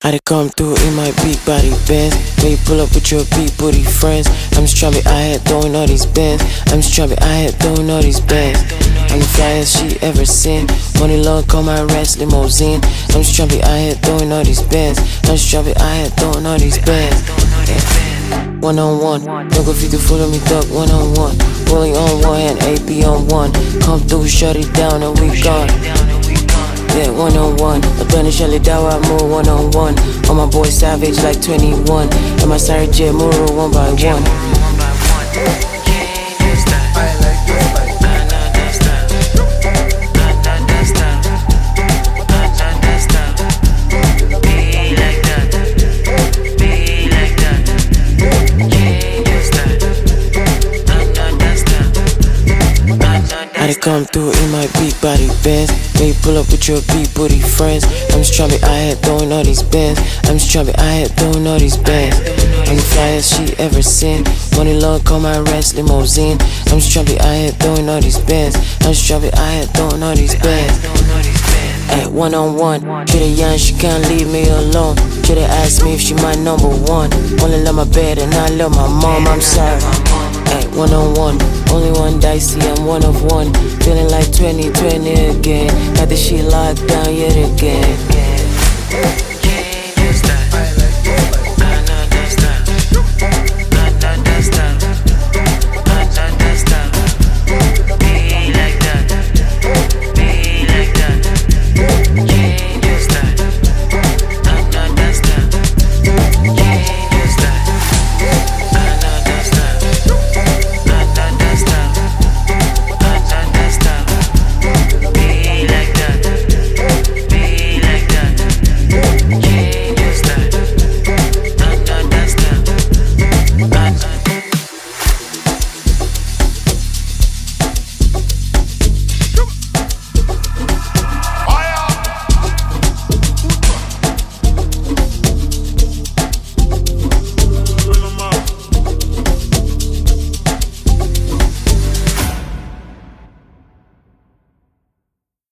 I done come through in my big body Benz. When you pull up with your big booty friends, I'm just tryna be out here throwing all these bands. I'm just tryna be out here throwing all these bands. I'm the flyest she ever seen. Money long, call my rest limousine. I'm just tryna be out here throwing all these bands. I'm just tryna be out here throwing all these bands. One on one, don't go feed the foot on me, duck. One on one, rolling on one hand, AP on one. Come through, shut it down, and we gone. Yeah, one on one. Abandon Shelly Dawa, move one on one. All my boys savage like 21. And my sorry jet, move one by one. I done come through in my big body Benz. When you pull up with your big booty friends, I'm just tryna be out here throwing all these bands. I'm just tryna be out here throwing all these bands. I'm the flyest she ever seen. Money long, call my rest limousine. I'm just tryna be out here throwing all these bands. I'm just tryna be out here throwing all these bands. Ay, one on one, Kitty young, she can't leave me alone. Kitty asked me if she my number one. Only love my bed and I love my mom, I'm sorry. Ay, one on one, only one dicey, I'm one of one. Feeling like 2020 again. Got the shit locked down yet again.